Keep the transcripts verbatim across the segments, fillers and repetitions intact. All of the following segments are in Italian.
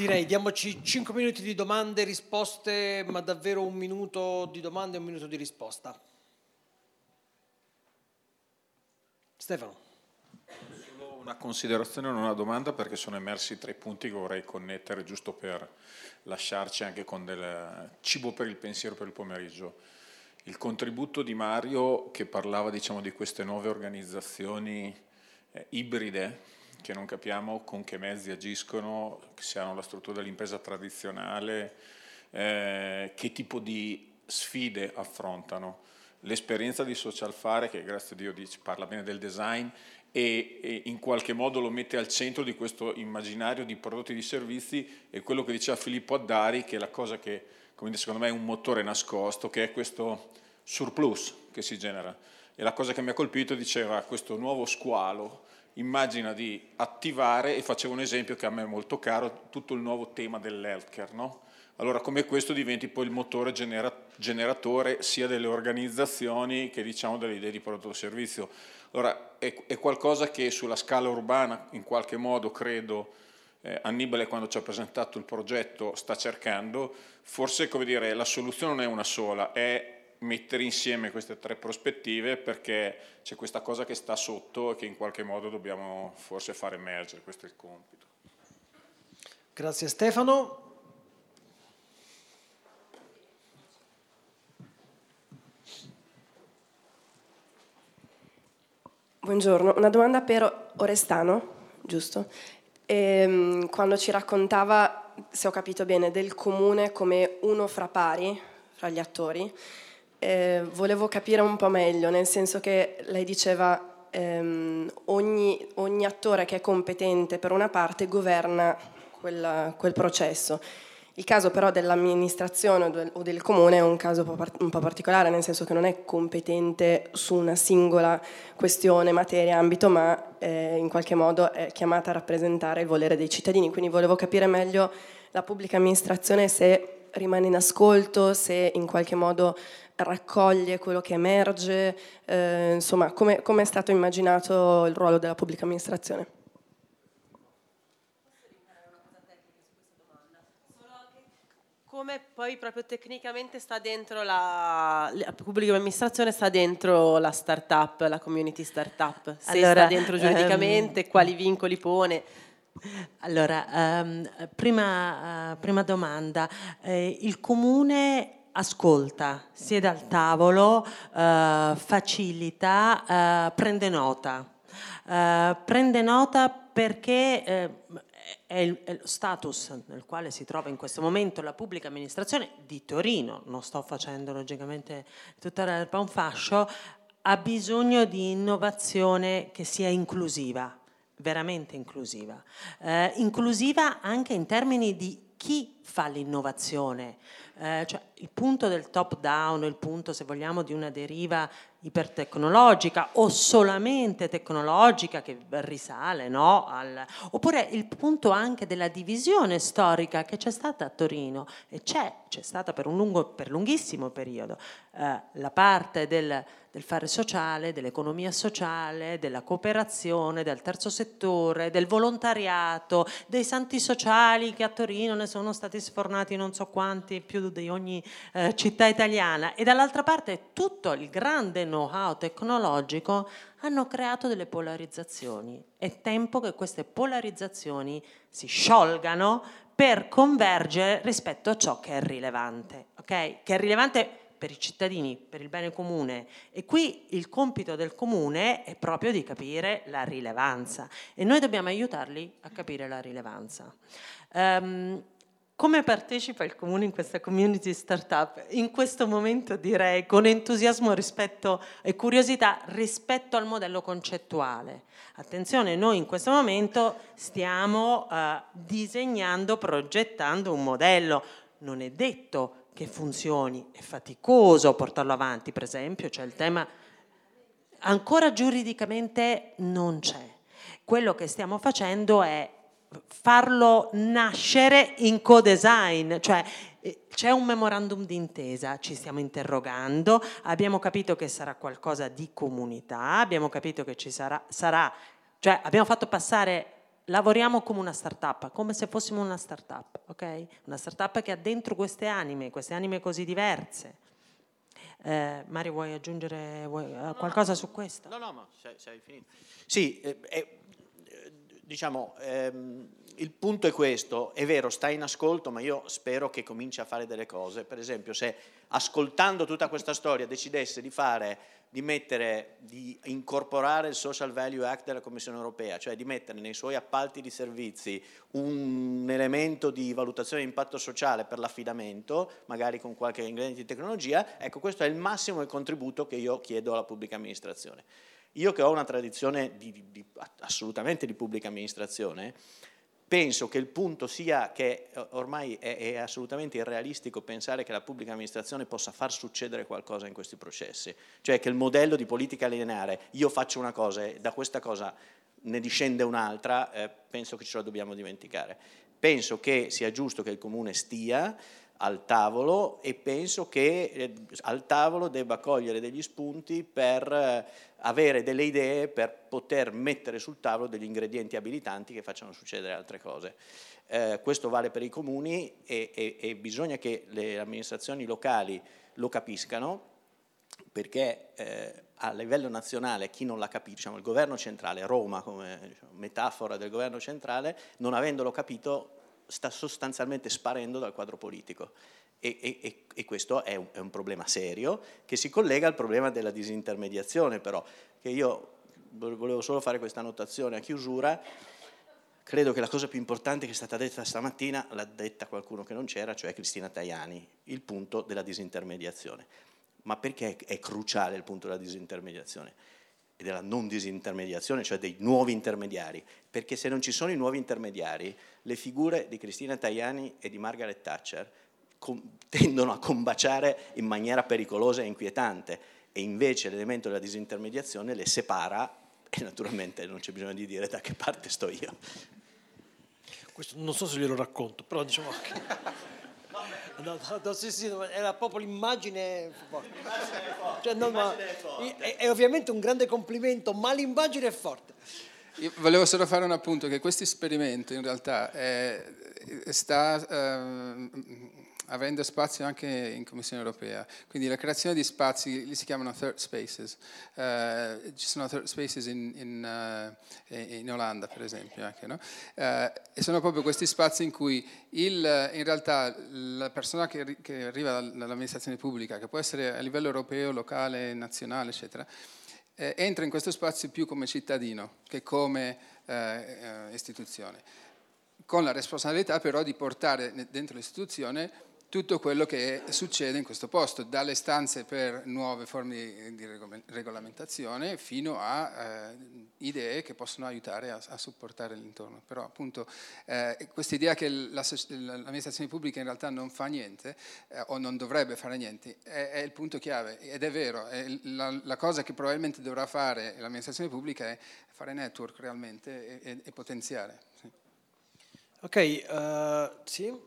Direi diamoci cinque minuti di domande e risposte, ma davvero un minuto di domande e un minuto di risposta. Stefano. Solo una considerazione e non una domanda, perché sono emersi tre punti che vorrei connettere giusto per lasciarci anche con del cibo per il pensiero per il pomeriggio. Il contributo di Mario, che parlava, diciamo, di queste nuove organizzazioni eh, ibride, che non capiamo con che mezzi agiscono, se hanno la struttura dell'impresa tradizionale, eh, che tipo di sfide affrontano. L'esperienza di Social Fare, che grazie a Dio dice, parla bene del design e, e in qualche modo lo mette al centro di questo immaginario di prodotti e di servizi, è quello che diceva Filippo Addari, che è la cosa che, come dire, secondo me è un motore nascosto, che è questo surplus che si genera. E la cosa che mi ha colpito, diceva, questo nuovo squalo immagina di attivare, e faceva un esempio che a me è molto caro, tutto il nuovo tema dell'healthcare, no? Allora come questo diventi poi il motore genera, generatore sia delle organizzazioni che, diciamo, delle idee di prodotto o servizio. Allora è, è qualcosa che sulla scala urbana in qualche modo credo eh, Annibale, quando ci ha presentato il progetto, sta cercando. Forse, come dire, la soluzione non è una sola, è mettere insieme queste tre prospettive, perché c'è questa cosa che sta sotto e che in qualche modo dobbiamo forse far emergere. Questo è il compito. Grazie Stefano. Buongiorno, una domanda per Orestano, giusto? E, quando ci raccontava, se ho capito bene, del comune come uno fra pari, fra gli attori, eh, volevo capire un po' meglio, nel senso che lei diceva ehm, ogni, ogni attore che è competente per una parte governa quel, quel processo. Il caso però dell'amministrazione o del comune è un caso un po' particolare, nel senso che non è competente su una singola questione, materia, ambito, ma eh, in qualche modo è chiamata a rappresentare il volere dei cittadini. Quindi volevo capire meglio la pubblica amministrazione, se rimane in ascolto, se in qualche modo raccoglie quello che emerge, eh, insomma, come, come è stato immaginato il ruolo della pubblica amministrazione? Come poi proprio tecnicamente sta dentro la, la pubblica amministrazione, sta dentro la startup, la community startup, se allora, sta dentro giuridicamente, um, quali vincoli pone? Allora, um, prima, uh, prima domanda, eh, il comune ascolta, siede al tavolo, uh, facilita, uh, prende nota, uh, prende nota perché eh, è, il, è lo status nel quale si trova in questo momento la pubblica amministrazione di Torino, non sto facendo logicamente tutta l'erba un fascio, ha bisogno di innovazione che sia inclusiva, veramente inclusiva, eh, inclusiva anche in termini di chi fa l'innovazione, eh, cioè il punto del top down, il punto, se vogliamo, di una deriva ipertecnologica o solamente tecnologica che risale, no? Al, oppure il punto anche della divisione storica che c'è stata a Torino e c'è, c'è stata per un lungo, per lunghissimo periodo, eh, la parte del del fare sociale, dell'economia sociale, della cooperazione, del terzo settore, del volontariato, dei santi sociali che a Torino ne sono stati sfornati non so quanti, più di ogni eh, città italiana, e dall'altra parte tutto il grande know-how tecnologico hanno creato delle polarizzazioni. È tempo che queste polarizzazioni si sciolgano per convergere rispetto a ciò che è rilevante, ok? Che è rilevante per i cittadini, per il bene comune, e qui il compito del comune è proprio di capire la rilevanza e noi dobbiamo aiutarli a capire la rilevanza. Um, come partecipa il comune in questa community startup? In questo momento direi con entusiasmo rispetto e curiosità rispetto al modello concettuale. Attenzione, noi in questo momento stiamo uh, disegnando, progettando un modello, non è detto che funzioni, è faticoso portarlo avanti, per esempio c'è il tema, ancora giuridicamente non c'è. Quello che stiamo facendo è farlo nascere in co-design, cioè c'è un memorandum d'intesa, ci stiamo interrogando, abbiamo capito che sarà qualcosa di comunità, abbiamo capito che ci sarà, sarà cioè abbiamo fatto passare lavoriamo come una startup, come se fossimo una startup, ok? Una startup che ha dentro queste anime, queste anime così diverse. Eh, Mario, vuoi aggiungere vuoi, uh, qualcosa no, su questo? No, no, ma sei, sei finito. Sì, eh, eh, diciamo, ehm, il punto è questo, è vero, sta in ascolto, ma io spero che cominci a fare delle cose. Per esempio, se ascoltando tutta questa storia decidesse di fare, di mettere, di incorporare il Social Value Act della Commissione Europea, cioè di mettere nei suoi appalti di servizi un elemento di valutazione di impatto sociale per l'affidamento, magari con qualche ingrediente di tecnologia, ecco, questo è il massimo del contributo che io chiedo alla pubblica amministrazione. Io che ho una tradizione di, di, di, assolutamente di pubblica amministrazione, penso che il punto sia che ormai è, è assolutamente irrealistico pensare che la pubblica amministrazione possa far succedere qualcosa in questi processi, cioè che il modello di politica lineare, io faccio una cosa e da questa cosa ne discende un'altra, eh, penso che ce la dobbiamo dimenticare. Penso che sia giusto che il Comune stia al tavolo e penso che eh, al tavolo debba cogliere degli spunti per eh, avere delle idee per poter mettere sul tavolo degli ingredienti abilitanti che facciano succedere altre cose. Eh, questo vale per i comuni e, e, e bisogna che le amministrazioni locali lo capiscano, perché eh, a livello nazionale chi non la capisce, diciamo, il governo centrale, Roma come diciamo, metafora del governo centrale, non avendolo capito sta sostanzialmente sparendo dal quadro politico e, e, e questo è un, è un problema serio che si collega al problema della disintermediazione, però, che io volevo solo fare questa annotazione a chiusura. Credo che la cosa più importante che è stata detta stamattina l'ha detta qualcuno che non c'era, cioè Cristina Tajani, il punto della disintermediazione. Ma perché è cruciale il punto della disintermediazione? E della non disintermediazione, cioè dei nuovi intermediari, perché se non ci sono i nuovi intermediari, le figure di Cristina Tajani e di Margaret Thatcher tendono a combaciare in maniera pericolosa e inquietante, e invece l'elemento della disintermediazione le separa, e naturalmente non c'è bisogno di dire da che parte sto io. Questo non so se glielo racconto, però diciamo che... No, no, no, sì, sì, era proprio l'immagine forte. L'immagine è forte. Cioè, no, ma è, forte. È, è ovviamente un grande complimento, ma l'immagine è forte. Io volevo solo fare un appunto, che questo esperimento in realtà è, sta eh, avendo spazio anche in Commissione Europea, quindi la creazione di spazi, li si chiamano third spaces, uh, ci sono third spaces in, in, uh, in Olanda per esempio anche, no? Uh, e sono proprio questi spazi in cui il, in realtà la persona che, che arriva dall'amministrazione pubblica, che può essere a livello europeo, locale, nazionale eccetera, eh, entra in questo spazio più come cittadino che come eh, istituzione, con la responsabilità però di portare dentro l'istituzione tutto quello che succede in questo posto, dalle stanze per nuove forme di regolamentazione fino a eh, idee che possono aiutare a, a supportare l'intorno. Però appunto eh, questa idea che la, l'amministrazione pubblica in realtà non fa niente eh, o non dovrebbe fare niente è, è il punto chiave, ed è vero, è la, la cosa che probabilmente dovrà fare l'amministrazione pubblica è fare network realmente e, e, e potenziare. Sì. Ok, uh, sì.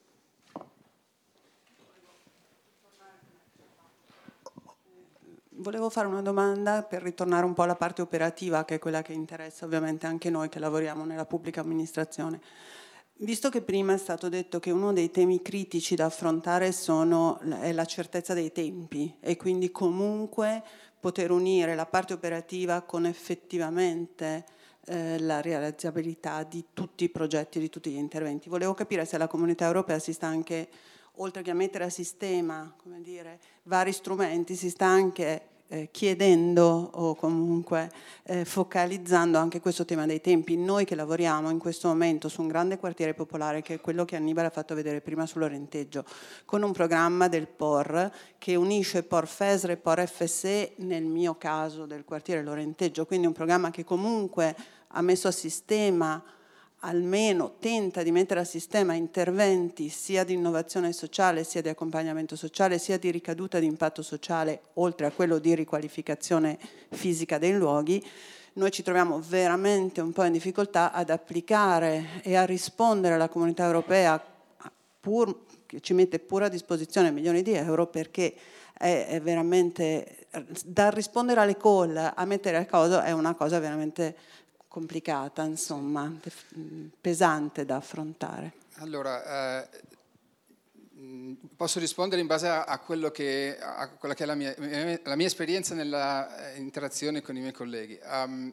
Volevo fare una domanda per ritornare un po' alla parte operativa, che è quella che interessa ovviamente anche noi che lavoriamo nella pubblica amministrazione. Visto che prima è stato detto che uno dei temi critici da affrontare sono, è la certezza dei tempi e quindi comunque poter unire la parte operativa con effettivamente eh, la realizzabilità di tutti i progetti, di tutti gli interventi. Volevo capire se la Comunità Europea si sta anche, oltre che a mettere a sistema, come dire, vari strumenti, si sta anche eh, chiedendo o comunque eh, focalizzando anche questo tema dei tempi. Noi che lavoriamo in questo momento su un grande quartiere popolare, che è quello che Annibale ha fatto vedere prima sull'Orenteggio, con un programma del P O R che unisce P O R FESR e P O R F S E, nel mio caso del quartiere L'Orenteggio, quindi un programma che comunque ha messo a sistema, almeno tenta di mettere a sistema interventi sia di innovazione sociale, sia di accompagnamento sociale, sia di ricaduta di impatto sociale, oltre a quello di riqualificazione fisica dei luoghi. Noi ci troviamo veramente un po' in difficoltà ad applicare e a rispondere alla Comunità Europea, pur, che ci mette pure a disposizione milioni di euro, perché è, è veramente, da rispondere alle call a mettere a cosa è una cosa veramente complicata, insomma, pesante da affrontare. Allora, eh, posso rispondere in base a, a, quello che, a quella che è la mia, la mia esperienza nella interazione con i miei colleghi. Um,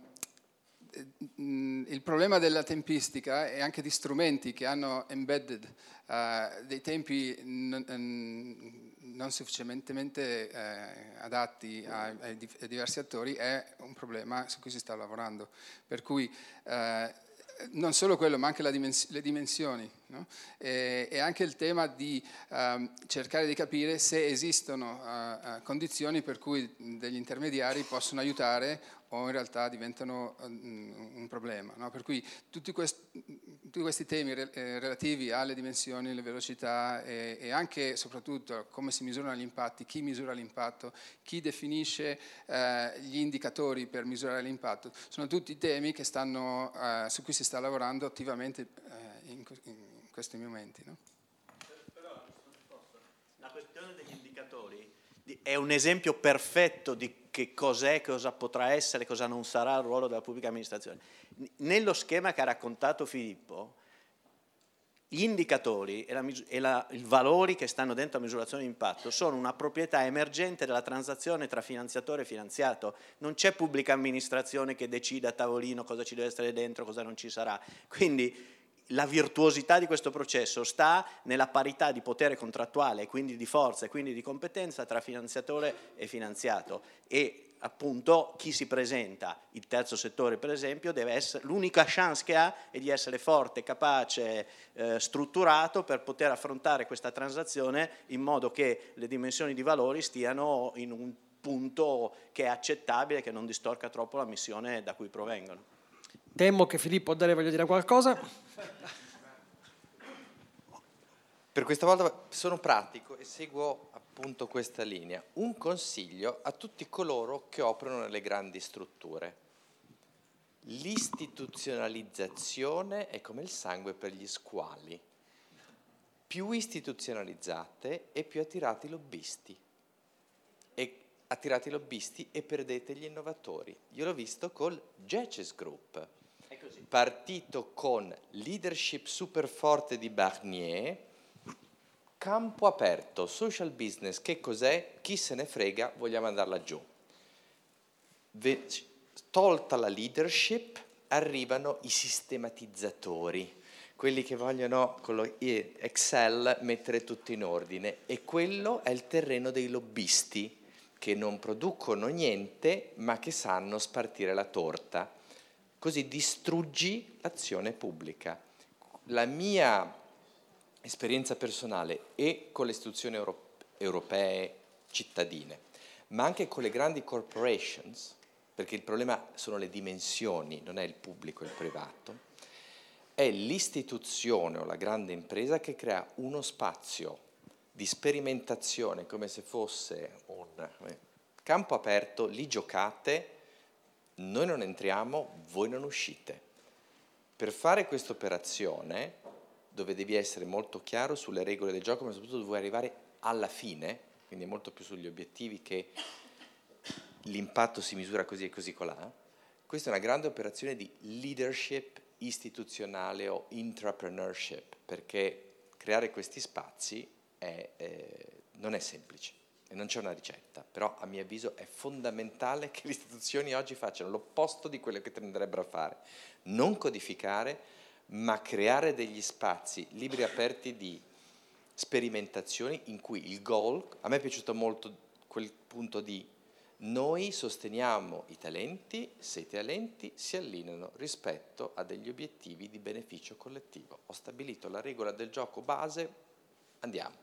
il problema della tempistica e anche di strumenti che hanno embedded uh, dei tempi non, non sufficientemente eh, adatti ai, ai diversi attori è un problema su cui si sta lavorando. Per cui eh, non solo quello, ma anche la dimens- le dimensioni, no? e, e anche il tema di um, cercare di capire se esistono uh, uh, condizioni per cui degli intermediari possono aiutare o in realtà diventano um, un problema. No? Per cui tutti, quest- tutti questi temi re- eh, relativi alle dimensioni, le velocità e, e anche e soprattutto come si misurano gli impatti, chi misura l'impatto, chi definisce eh, gli indicatori per misurare l'impatto, sono tutti temi che stanno, eh, su cui si sta lavorando attivamente eh, in, in questi momenti. No? La questione degli indicatori è un esempio perfetto di che cos'è, cosa potrà essere, cosa non sarà il ruolo della pubblica amministrazione. Nello schema che ha raccontato Filippo, gli indicatori e, la, e la, i valori che stanno dentro la misurazione di impatto sono una proprietà emergente della transazione tra finanziatore e finanziato. Non c'è pubblica amministrazione che decida a tavolino cosa ci deve essere dentro, cosa non ci sarà. Quindi la virtuosità di questo processo sta nella parità di potere contrattuale, quindi di forza e quindi di competenza tra finanziatore e finanziato. E appunto chi si presenta, il terzo settore per esempio, deve essere, l'unica chance che ha è di essere forte, capace, eh, strutturato per poter affrontare questa transazione in modo che le dimensioni di valori stiano in un punto che è accettabile, che non distorca troppo la missione da cui provengono. Temo che Filippo Dalle voglia dire qualcosa. Per questa volta sono pratico e seguo appunto questa linea. Un consiglio a tutti coloro che operano nelle grandi strutture. L'istituzionalizzazione è come il sangue per gli squali. Più istituzionalizzate e più attirate i lobbisti. E attirate i lobbisti e perdete gli innovatori. Io l'ho visto col Geces Group. Partito con leadership super forte di Barnier, campo aperto, social business, che cos'è? Chi se ne frega, vogliamo andarla giù. Ve- tolta la leadership, arrivano i sistematizzatori, quelli che vogliono con lo Excel mettere tutto in ordine, e quello è il terreno dei lobbisti che non producono niente ma che sanno spartire la torta. Così distruggi l'azione pubblica. La mia esperienza personale e con le istituzioni europe- europee cittadine, ma anche con le grandi corporations, perché il problema sono le dimensioni, non è il pubblico e il privato, è l'istituzione o la grande impresa che crea uno spazio di sperimentazione come se fosse un campo aperto, lì giocate, noi non entriamo, voi non uscite. Per fare questa operazione, dove devi essere molto chiaro sulle regole del gioco, ma soprattutto vuoi arrivare alla fine, quindi molto più sugli obiettivi che l'impatto si misura così e così colà, questa è una grande operazione di leadership istituzionale o intrapreneurship, perché creare questi spazi è, eh, non è semplice. E non c'è una ricetta, però a mio avviso è fondamentale che le istituzioni oggi facciano l'opposto di quello che tenderebbero a fare. Non codificare, ma creare degli spazi liberi e aperti di sperimentazioni in cui il goal, a me è piaciuto molto quel punto di noi sosteniamo i talenti se i talenti si allineano rispetto a degli obiettivi di beneficio collettivo. Ho stabilito la regola del gioco base, andiamo.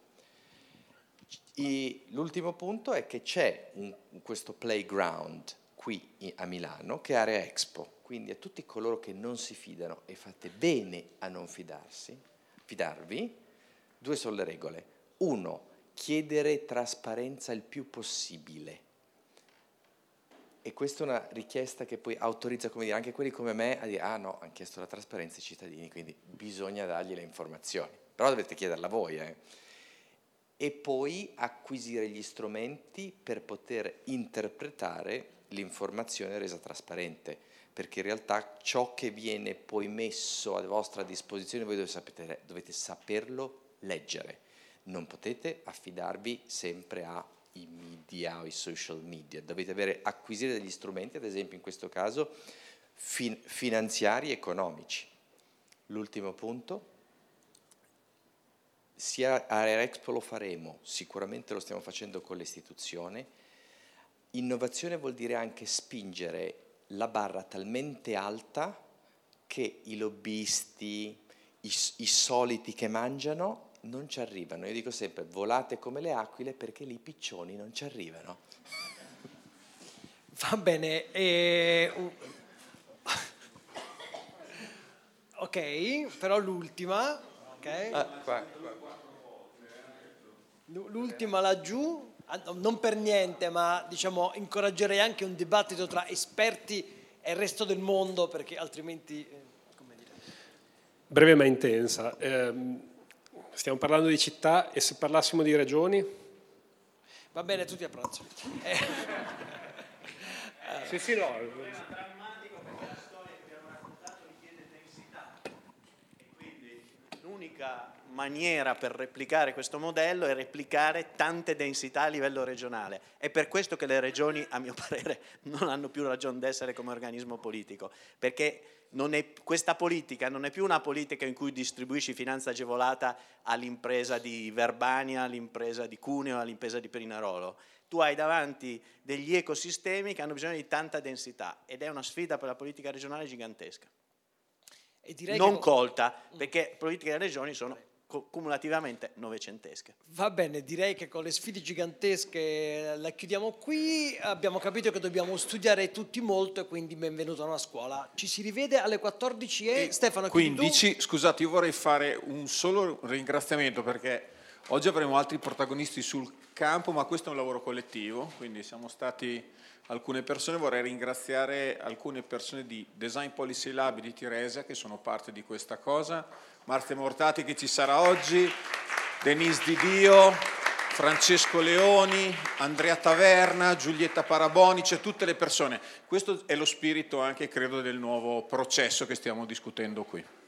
E l'ultimo punto è che c'è un, questo playground qui a Milano che è Area Expo, quindi a tutti coloro che non si fidano, e fate bene a non fidarsi, fidarvi, due sono le regole. Uno, chiedere trasparenza il più possibile, e questa è una richiesta che poi autorizza, come dire, anche quelli come me a dire ah no, hanno chiesto la trasparenza ai cittadini, quindi bisogna dargli le informazioni, però dovete chiederla voi, eh. E poi acquisire gli strumenti per poter interpretare l'informazione resa trasparente, perché in realtà ciò che viene poi messo a vostra disposizione voi dovete, sapere, dovete saperlo leggere, non potete affidarvi sempre ai media o ai social media, dovete avere, acquisire degli strumenti, ad esempio in questo caso fin, finanziari e economici. L'ultimo punto, sia a Aerexpo lo faremo, sicuramente lo stiamo facendo con l'istituzione. Innovazione vuol dire anche spingere la barra talmente alta che i lobbisti, i, i soliti che mangiano non ci arrivano. Io dico sempre, volate come le aquile perché lì i piccioni non ci arrivano. Va bene. E... ok, però l'ultima, okay. Ah, qua, qua. L'ultima laggiù, non per niente, ma diciamo incoraggerei anche un dibattito tra esperti e il resto del mondo, perché altrimenti... Come dire. Breve ma intensa. Eh, stiamo parlando di città e se parlassimo di regioni? Va bene, tutti a pranzo. Eh. Sì, sì, no. L'unica maniera per replicare questo modello è replicare tante densità a livello regionale. È per questo che le regioni, a mio parere, non hanno più ragione d'essere come organismo politico, perché non è, questa politica non è più una politica in cui distribuisci finanza agevolata all'impresa di Verbania, all'impresa di Cuneo, all'impresa di Perinarolo. Tu hai davanti degli ecosistemi che hanno bisogno di tanta densità ed è una sfida per la politica regionale gigantesca. E direi non che... colta, perché politiche delle regioni sono cumulativamente novecentesche. Va bene, direi che con le sfide gigantesche la chiudiamo qui. Abbiamo capito che dobbiamo studiare tutti molto e quindi benvenuto a una scuola. Ci si rivede alle quattordici e, e Stefano, quindici. Scusate, io vorrei fare un solo ringraziamento perché oggi avremo altri protagonisti sul campo, ma questo è un lavoro collettivo, quindi siamo stati alcune persone. Vorrei ringraziare alcune persone di Design Policy Lab di Tiresia che sono parte di questa cosa, Marzia Mortati che ci sarà oggi, Denise Di Dio, Francesco Leoni, Andrea Taverna, Giulietta Paraboni, cioè tutte le persone. Questo è lo spirito anche, credo, del nuovo processo che stiamo discutendo qui.